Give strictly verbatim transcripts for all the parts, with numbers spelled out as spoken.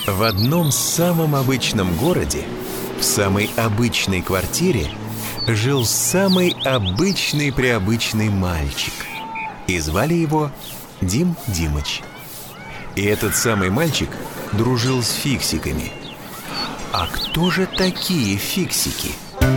В одном самом обычном городе, в самой обычной квартире жил самый обычный-преобычный мальчик. И звали его Дим Димыч. И этот самый мальчик дружил с фиксиками. А кто же такие фиксики?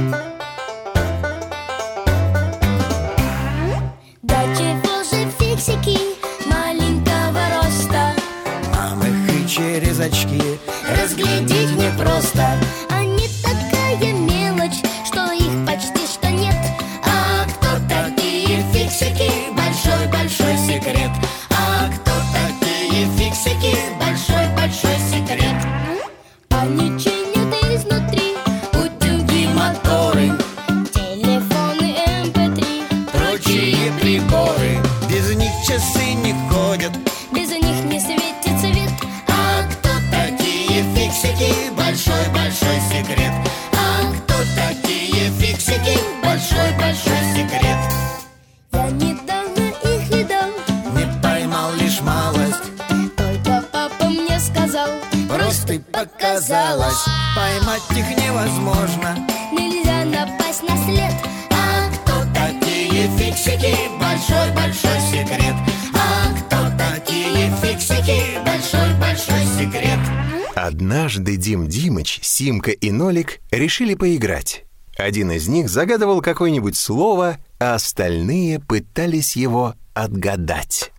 Да чего же фиксики маленького роста? Нам их и через очки разглядеть непросто. Они такая мелочь, что их почти что нет. А кто такие фиксики? Большой-большой секрет. А кто такие фиксики? Большой-большой секрет. Они чинят изнутри утюги, Моторы, телефоны эм пэ три, прочие приборы. Без них часы не ходят. без них не светит свет. А кто такие фиксики? Большой-большой секрет. А кто такие фиксики? Большой-большой секрет. Я недавно их видал, Не поймал лишь малость, только папа мне сказал: просто показалось. Поймать их невозможно. нельзя напасть на след. А кто такие фиксики? Большой-большой секрет. А кто такие фиксики? Большой-большой секрет. Однажды Дим Димыч, Симка и Нолик решили поиграть. Один из них загадывал какое-нибудь слово, а остальные пытались его отгадать.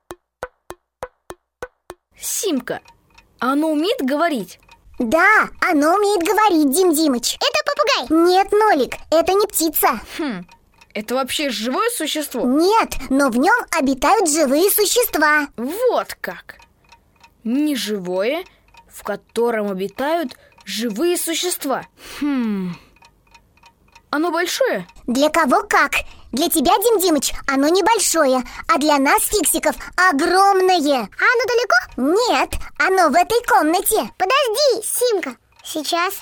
Симка, а оно умеет говорить? Да, оно умеет говорить, Дим Димыч. Это попугай? Нет, Нолик, это не птица. Хм, это вообще живое существо? Нет, но в нем обитают живые существа. Вот как. Неживое, в котором обитают живые существа. Хм. Оно большое? Для кого как? Для тебя, Дим Димыч, оно небольшое, а для нас, фиксиков, огромное. А оно далеко? Нет, оно в этой комнате. Подожди, Симка, сейчас.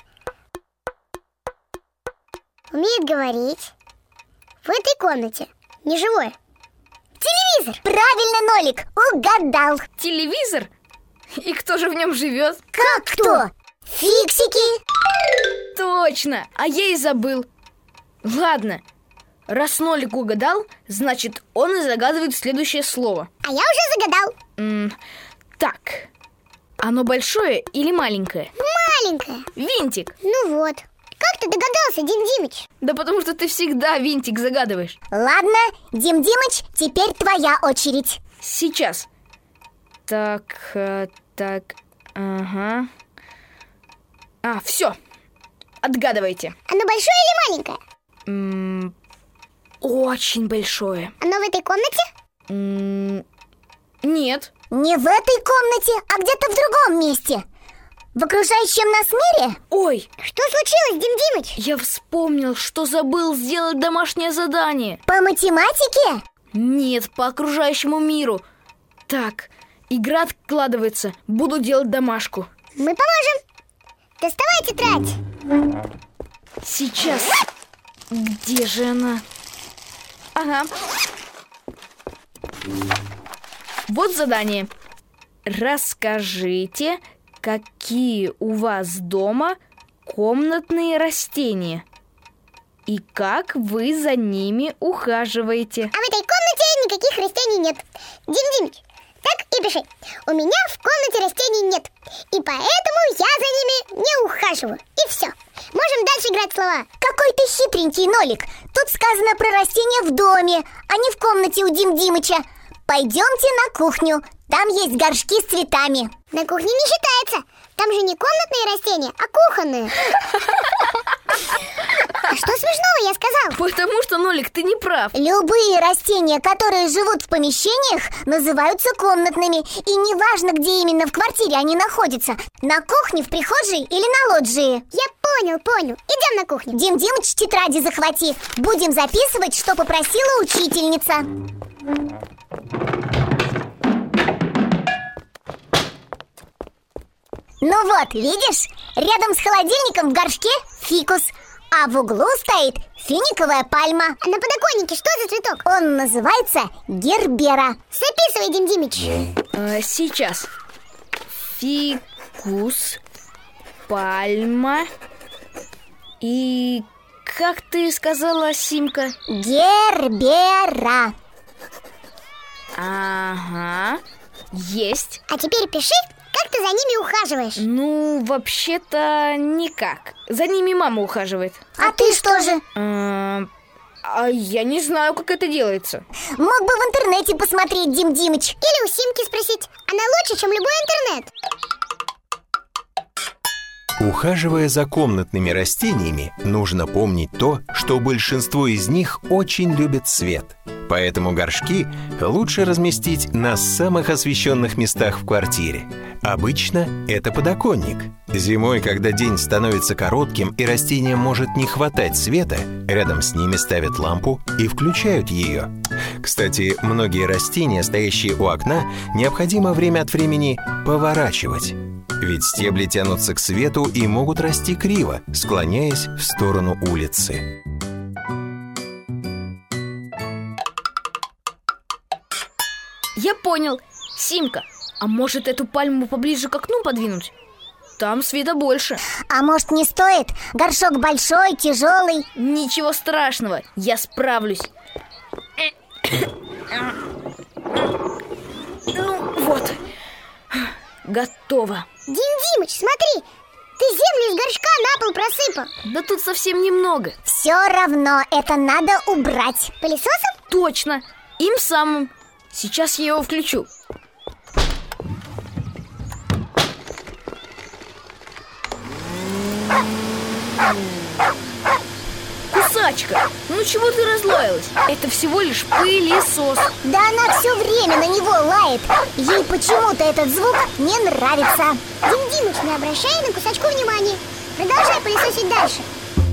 Умеет говорить. В этой комнате. Не живое. Телевизор. Правильно, Нолик, угадал. Телевизор? И кто же в нем живет? Как кто? Фиксики. Точно, а я и забыл. Ладно, раз Нолик угадал, значит, он и загадывает следующее слово. А я уже загадал. М, Так, оно большое или маленькое? Маленькая. Винтик. Ну вот. Как ты догадался, Дим Димыч? Да потому что ты всегда винтик загадываешь. Ладно, Дим Димыч, теперь твоя очередь. Сейчас. Так, э, так, ага. А, все. Отгадывайте. Оно большое или маленькое? М, Очень большое. Оно в этой комнате? М, Нет. Не в этой комнате, а где-то в другом месте. В окружающем нас мире? Ой, Что случилось, Дим Димыч? я вспомнил, что забыл сделать домашнее задание. По математике? Нет, по окружающему миру. Так, игра откладывается. Буду делать домашку. Мы поможем. Доставай тетрадь. Сейчас. Где же она? Ага. Вот задание. Расскажите, какие у вас дома комнатные растения и как вы за ними ухаживаете. А в этой комнате никаких растений нет. Дим Димыч, так и пиши. У меня в комнате растений нет, и поэтому я за ними не ухаживаю. И все. Можем дальше играть слова. Какой ты хитренький, Нолик. Тут сказано про растения в доме, а не в комнате у Дим Димыча. Пойдемте на кухню. Там есть горшки с цветами. На кухне не считается. Там же не комнатные растения, а кухонные. А что смешного я сказал? Потому что, Нолик, ты не прав. Любые растения, которые живут в помещениях, называются комнатными. И неважно, где именно в квартире они находятся. На кухне, в прихожей или на лоджии. Я понял, понял. Идем на кухню. Дим Димыч, тетради захвати. Будем записывать, что попросила учительница. Ну вот, видишь? Рядом с холодильником в горшке фикус, а в углу стоит финиковая пальма. А на подоконнике что за цветок? Он называется гербера. Записывай, Дим Димыч. Э, Сейчас. Фикус, пальма. И как ты сказала, Симка? Гербера. Ага, есть. А теперь пиши, как ты за ними ухаживаешь. Ну, вообще-то никак. За ними мама ухаживает. А ты что же? А, а я не знаю, как это делается. Мог бы в интернете посмотреть, Дим Димыч. Или у Симки спросить. Она лучше, чем любой интернет. Ухаживая за комнатными растениями, нужно помнить то, что большинство из них очень любят свет. Поэтому горшки лучше разместить на самых освещенных местах в квартире. Обычно это подоконник. Зимой, когда день становится коротким и растениям может не хватать света, рядом с ними ставят лампу и включают ее. Кстати, многие растения, стоящие у окна, необходимо время от времени поворачивать. Ведь стебли тянутся к свету и могут расти криво, склоняясь в сторону улицы. Я понял. Симка, а может эту пальму поближе к окну подвинуть? Там света больше. А может, не стоит? Горшок большой, тяжелый. Ничего страшного, я справлюсь. Ну вот, готово. Дим Димыч, смотри, ты землю из горшка на пол просыпал. Да тут совсем немного. Все равно это надо убрать. Пылесосом? Точно, им самым. Сейчас я его включу. Кусачка, ну чего ты разлаялась? Это всего лишь пылесос. Да она все время на него лает. Ей почему-то этот звук не нравится. Дим Димыч, не обращай на Кусачку внимания. Продолжай пылесосить дальше.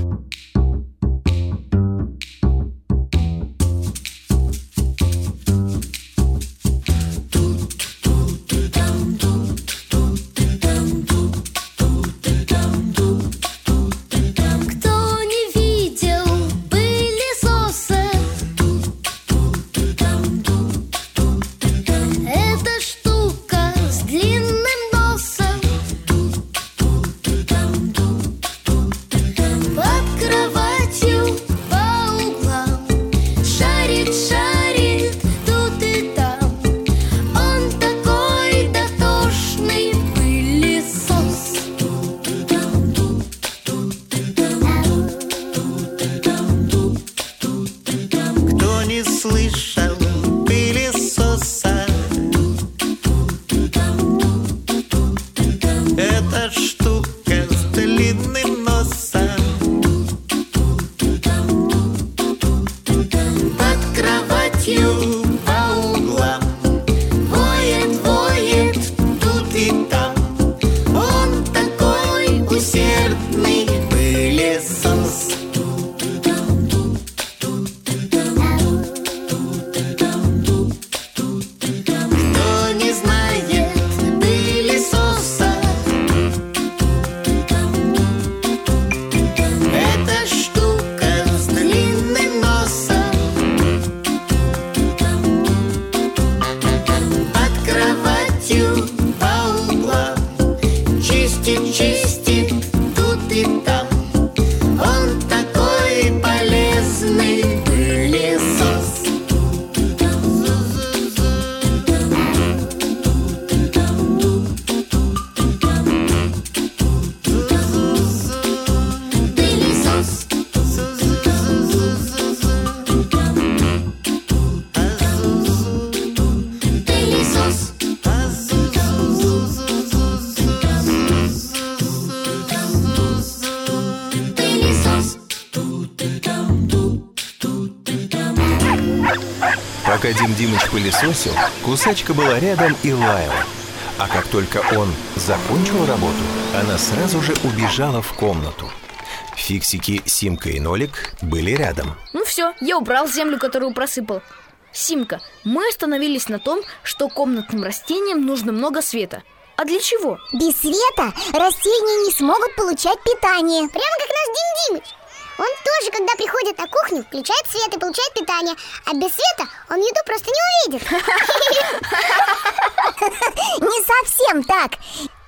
Пока Дим Димыч пылесосил, Кусачка была рядом и лаяла. А как только он закончил работу, она сразу же убежала в комнату. Фиксики Симка и Нолик были рядом. Ну все, я убрал землю, которую просыпал. Симка, мы остановились на том, что комнатным растениям нужно много света. А для чего? Без света растения не смогут получать питание. Прямо как наш Дим Димыч. Он тоже, когда приходит на кухню, включает свет и получает питание. А без света он еду просто не увидит. Не совсем так.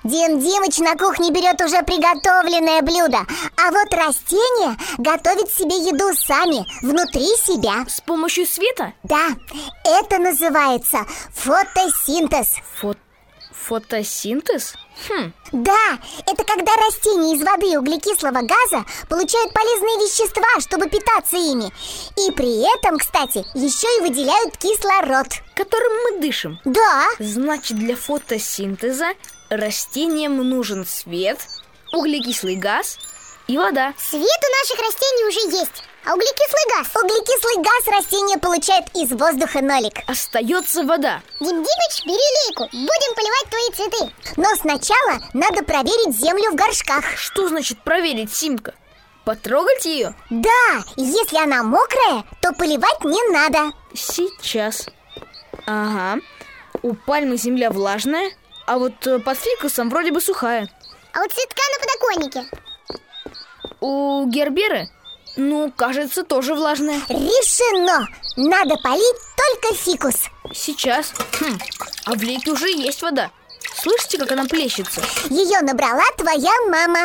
Дим Димыч на кухне берет уже приготовленное блюдо, а вот растения готовят себе еду сами, внутри себя. С помощью света? Да, это называется фотосинтез. Фо... Фотосинтез? Хм. Да, это когда растения из воды и углекислого газа получают полезные вещества, чтобы питаться ими. И при этом, кстати, еще и выделяют кислород, Которым мы дышим. Да. Значит, для фотосинтеза растениям нужен свет, углекислый газ и вода. Свет у наших растений уже есть, а углекислый газ? Углекислый газ растения получают из воздуха, Нолик. Остается вода. Дим Димыч, бери лейку, будем поливать твои цветы. Но сначала надо проверить землю в горшках. Что значит проверить, Симка? Потрогать ее? Да, если она мокрая, то поливать не надо. Сейчас. Ага. У пальмы земля влажная, а вот э, под фикусом вроде бы сухая. А у цветка на подоконнике? У герберы, ну, кажется, тоже влажная. Решено! Надо полить только фикус. Сейчас. Хм. А в лейке уже есть вода. Слышите, как она плещется? Ее набрала твоя мама.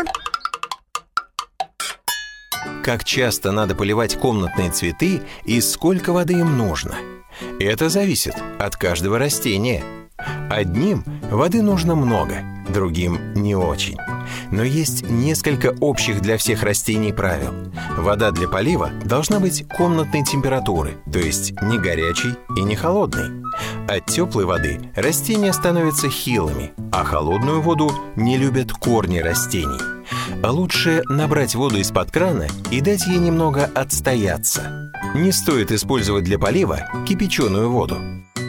Как часто надо поливать комнатные цветы и сколько воды им нужно? Это зависит от каждого растения. Одним воды нужно много, другим не очень. Но есть несколько общих для всех растений правил. Вода для полива должна быть комнатной температуры, то есть не горячей и не холодной. От теплой воды растения становятся хилыми, а холодную воду не любят корни растений. А лучше набрать воду из-под крана и дать ей немного отстояться. Не стоит использовать для полива кипяченую воду.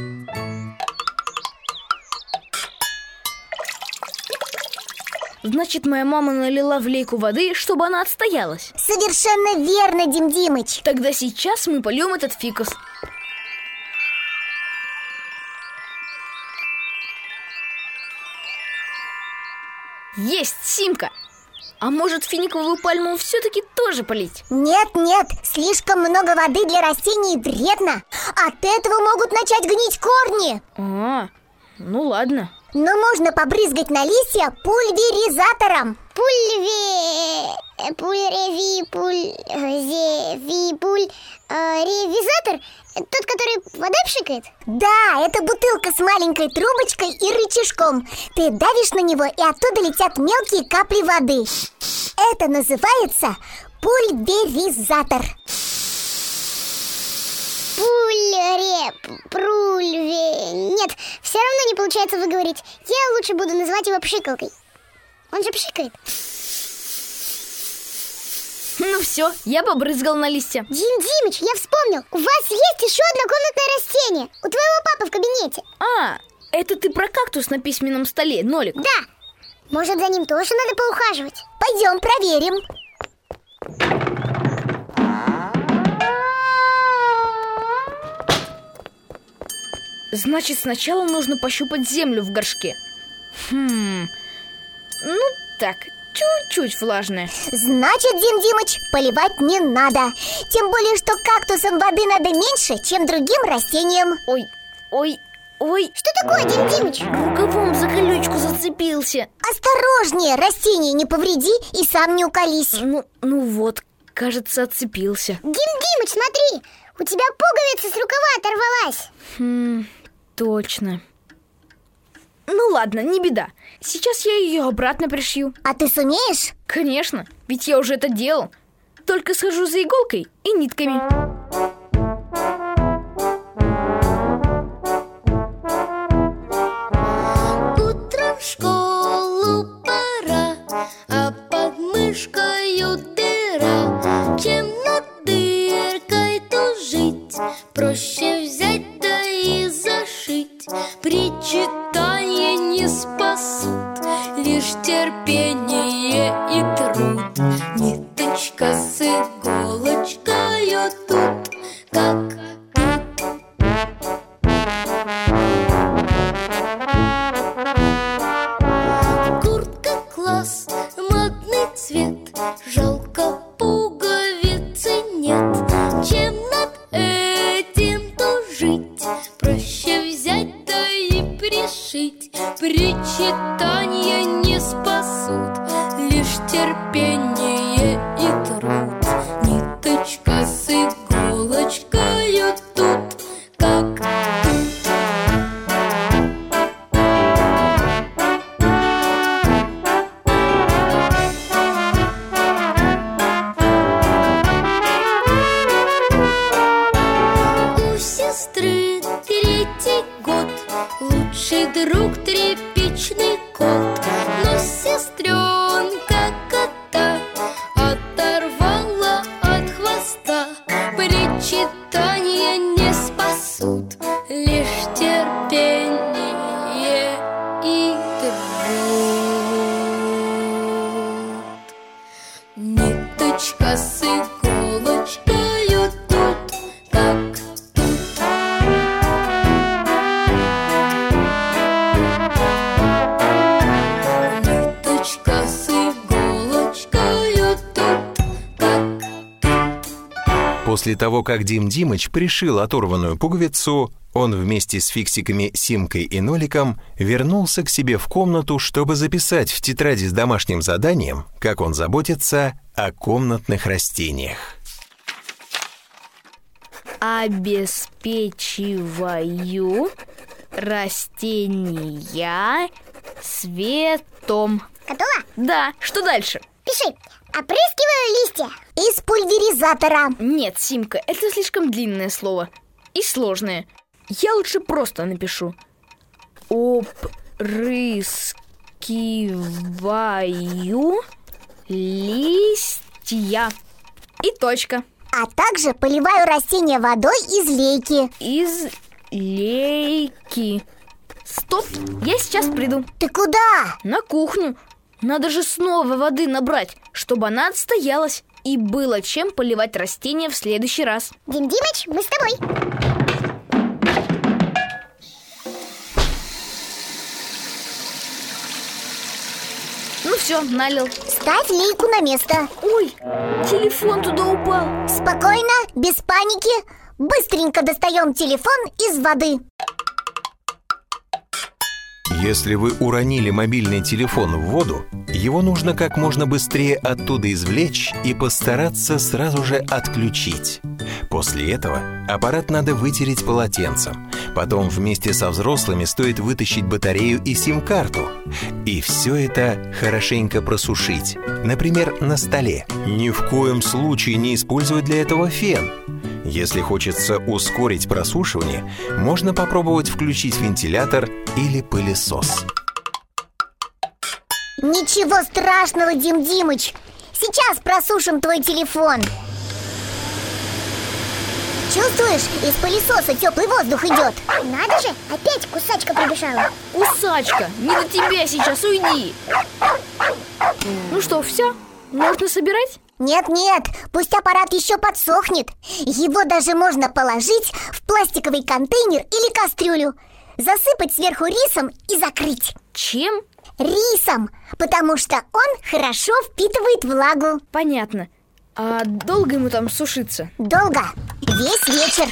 Значит, моя мама налила в лейку воды, чтобы она отстоялась. Совершенно верно, Дим Димыч. Тогда сейчас мы польем этот фикус. Есть, Симка! А может, финиковую пальму все-таки тоже полить? Нет, нет, слишком много воды для растений вредно. От этого могут начать гнить корни. А, ну ладно. Но можно побрызгать на листья пульверизатором. Пульве... Пульреви... Пульзеви... Пуль... э, Ревизатор? Тот, который водой пшикает? Да, это бутылка с маленькой трубочкой и рычажком. Ты давишь на него, и оттуда летят мелкие капли воды. Это называется пульверизатор. Пульре... Прульве... Нет, все равно не получается выговорить. Я лучше буду называть его пшикалкой. Он же пшикает. Ну все, я побрызгал на листья. Дим Димыч, я вспомнил. У вас есть еще одно комнатное растение. У твоего папы в кабинете. А, это ты про кактус на письменном столе, Нолик? Да. Может, за ним тоже надо поухаживать? Пойдем проверим. Значит, сначала нужно пощупать землю в горшке. Хм, ну так, чуть-чуть влажная. Значит, Дим Димыч, поливать не надо. Тем более, что кактусам воды надо меньше, чем другим растениям. Ой, ой, ой. Что такое, Дим Димыч? Рукавом за колючку зацепился. Осторожнее, растение не повреди и сам не уколись. Ну, ну вот, кажется, отцепился. Дим Димыч, смотри, у тебя пуговица с рукава оторвалась. Хм, точно. Ну ладно, не беда. Сейчас я ее обратно пришью. А ты сумеешь? Конечно, ведь я уже это делал. Только схожу за иголкой и нитками. Утром в школу пора, а под мышкою дыра. Чем над дыркой тужить, проще взять да и зашить. Причитания не спасут, лишь терпение и труд. Ниточка с иголочкою тут, как куртка класс, модный цвет. Жалко, пуговицы нет. Чем над этим тужить, проще взять да и пришить. Причитания не терпение и труд. Ниточка с иголочкою тут, как тут. У сестры третий год, лучший друг тряпичный кот. Но сестренка кота оторвала от хвоста. Причитания не спасут, лишь терпение и труд. Ниточка с иголочкою тут, как тут. Ниточка с иголочкою тут, как тут. После того, как Дим Димыч пришил оторванную пуговицу, он вместе с фиксиками Симкой и Ноликом вернулся к себе в комнату, чтобы записать в тетради с домашним заданием, как он заботится о комнатных растениях. Обеспечиваю растения светом. Готово? Да, что дальше? Пиши. Опрыскиваю листья. Из пульверизатора. Нет, Симка, это слишком длинное слово и сложное. Я лучше просто напишу. Опрыскиваю листья. И точка. А также поливаю растения водой из лейки. Из лейки. Стоп, я сейчас приду. Ты куда? На кухню. Надо же снова воды набрать, чтобы она отстоялась и было чем поливать растения в следующий раз. Дим Димыч, мы с тобой. Ну все, налил. Ставь лейку на место. Ой, телефон туда упал. Спокойно, без паники. Быстренько достаем телефон из воды. Если вы уронили мобильный телефон в воду, его нужно как можно быстрее оттуда извлечь и постараться сразу же отключить. После этого аппарат надо вытереть полотенцем. Потом вместе со взрослыми стоит вытащить батарею и сим-карту. И все это хорошенько просушить. Например, на столе. Ни в коем случае не использовать для этого фен. Если хочется ускорить просушивание, можно попробовать включить вентилятор или пылесос. Ничего страшного, Дим Димыч. Сейчас просушим твой телефон. Чувствуешь, из пылесоса теплый воздух идет. Надо же, опять кусачка прибежала. Усачка, не до тебя сейчас, уйди. Ну что, все? Можно собирать? Нет-нет, пусть аппарат еще подсохнет. Его даже можно положить в пластиковый контейнер или кастрюлю, засыпать сверху рисом и закрыть. Чем? Рисом, потому что он хорошо впитывает влагу. Понятно. А долго ему там сушиться? Долго, весь вечер.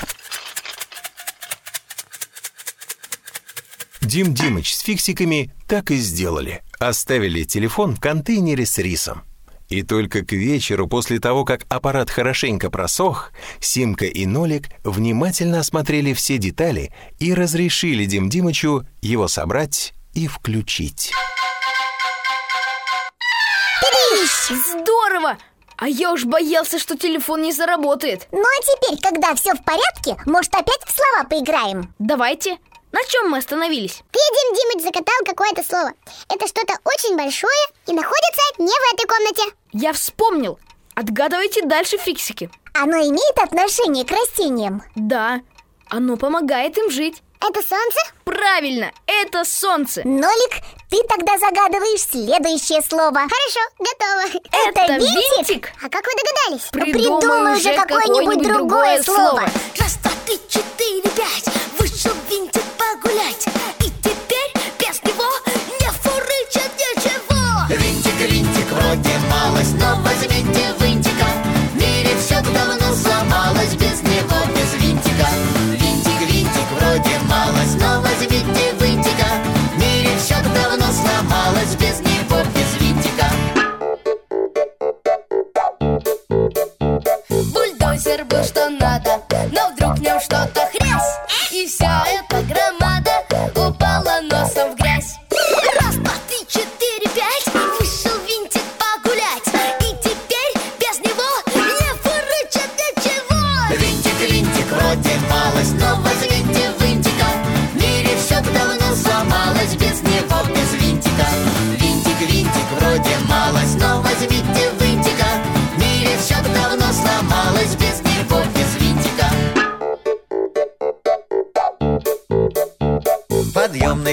Дим Димыч с фиксиками так и сделали. Оставили телефон в контейнере с рисом. И только к вечеру, после того, как аппарат хорошенько просох, Симка и Нолик внимательно осмотрели все детали и разрешили Дим Димычу его собрать и включить. Здорово! А я уж боялся, что телефон не заработает. Ну а теперь, когда все в порядке, может, опять в слова поиграем? Давайте. На чем мы остановились? Ты, Дим Димыч, закатал какое-то слово. Это что-то очень большое и находится не в этой комнате. Я вспомнил. Отгадывайте дальше, фиксики. Оно имеет отношение к растениям? Да, оно помогает им жить. Это солнце? Правильно, это солнце. Нолик, ты тогда загадываешь следующее слово. Хорошо, готово. Это винтик? А как вы догадались? Придумай уже какое-нибудь другое слово. Раз, два, три, четыре, пять. Вышел винтик погулять, и теперь без него не фурычит ничего. Винтик, винтик, вроде малость, но возьмите винтика. В мире все давно сломалось без него, без винтика. Винтик, винтик, вроде малость, но возьмите винтика. В мире все давно сломалось без него, без винтика.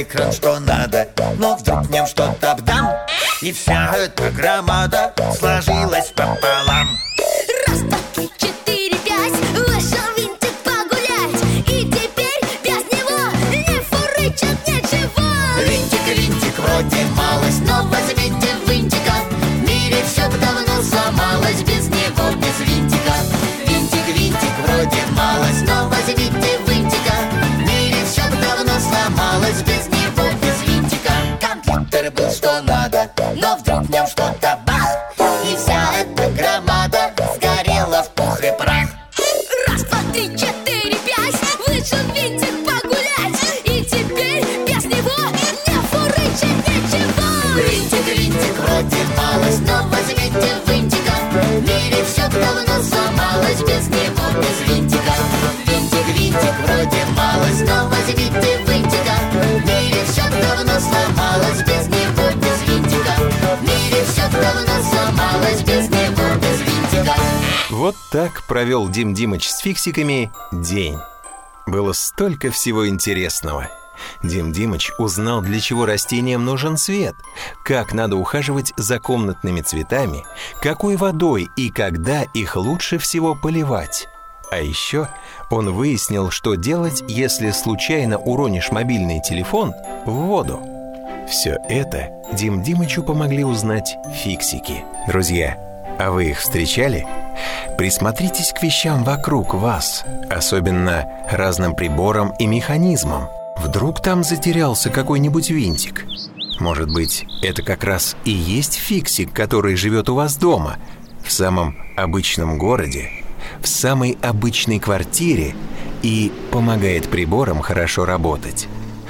экран что надо. Но вдруг в нем что-то бдам, и вся эта громада сложилась пополам. Раз, два, три, четыре, пять. Вышел винтик погулять, и теперь без него не фурычит ничего. Винтик, винтик, вроде малость, но возьмите винтика. В мире все давно сломалось без него, без винтика. Винтик, винтик, вроде малость, но возьмите винтика. В мире все давно сломалось без него, без винтика. Компьютер был что надо, но вдруг в нем что-то бах, и вся эта громада сгорела в пух и прах. Раз, два, три, четыре, пять. Вышел винтик погулять, и теперь без него не фурычит ничего. Винтик, винтик, вроде малость, но возьмите винтика. В мире все давно сломалось без него, без винтика. Винтик, винтик, вроде малость, но возьмите винтика. В мире все давно сломалось без него, без винтика. В мире все давно сломалось без него, без винтика. Вот так провел Дим Димыч с фиксиками день. Было столько всего интересного. Дим Димыч узнал, для чего растениям нужен свет, как надо ухаживать за комнатными цветами, какой водой и когда их лучше всего поливать. А еще он выяснил, что делать, если случайно уронишь мобильный телефон в воду. Все это Дим Димычу помогли узнать фиксики. Друзья, а вы их встречали? Присмотритесь к вещам вокруг вас, особенно разным приборам и механизмам. Вдруг там затерялся какой-нибудь винтик. Может быть, это как раз и есть фиксик, который живет у вас дома, в самом обычном городе, в самой обычной квартире и помогает приборам хорошо работать.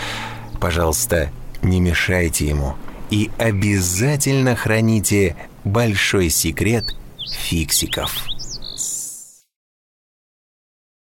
Пожалуйста, не мешайте ему и обязательно храните большой секрет фиксиков.